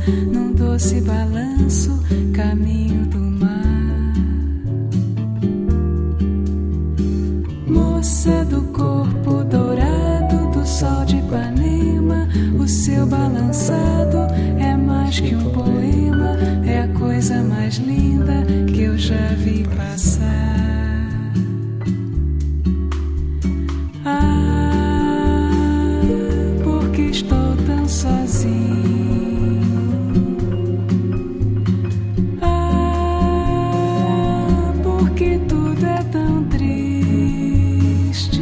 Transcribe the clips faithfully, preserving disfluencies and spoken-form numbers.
num doce balanço, caminho do mar. Moça do corpo dourado do sol de Ipanema, o seu balançado é mais que um poema, é a coisa mais linda que eu já vi passar. Ah, porque estou tão sozinho. Ah, porque tudo é tão triste.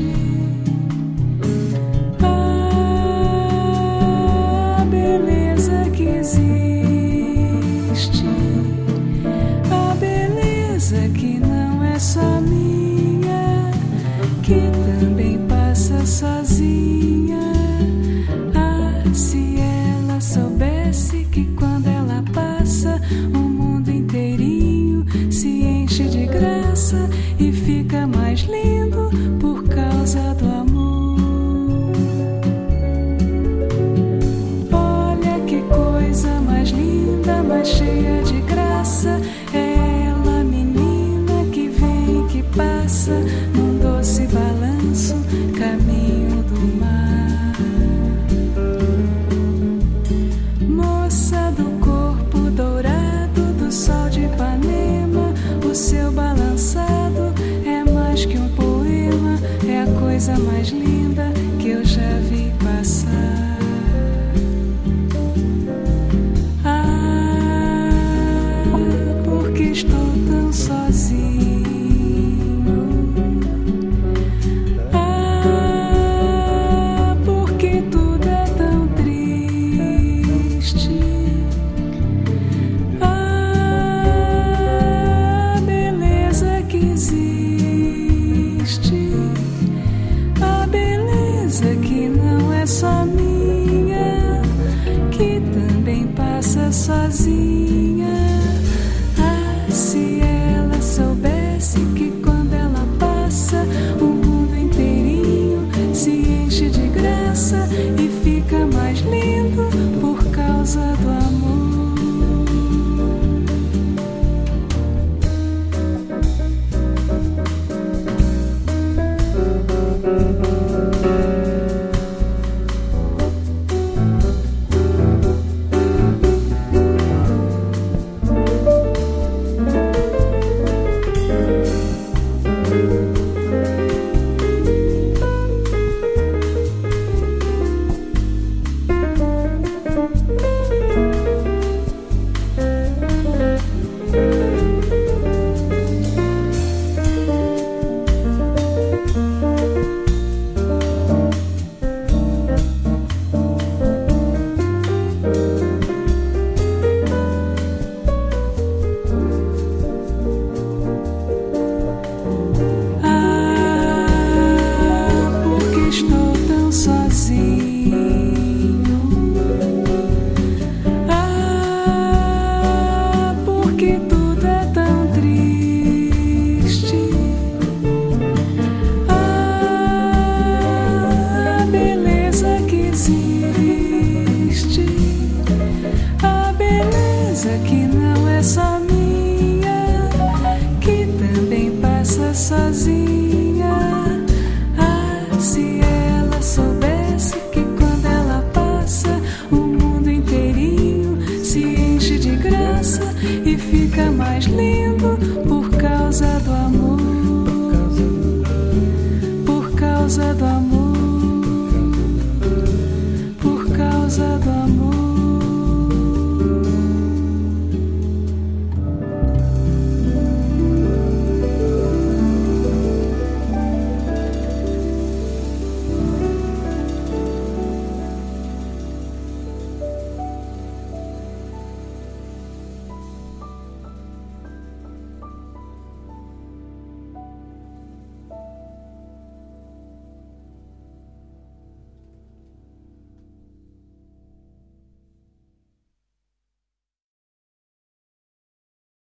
Ah, a beleza que existe, a beleza que não é só minha, que também passa sozinha. Ah, se ela soubesse que quando ela passa, o mundo inteirinho se enche de graça e fica mais lindo por causa do amor. Olha que coisa mais linda, mais cheia de graça,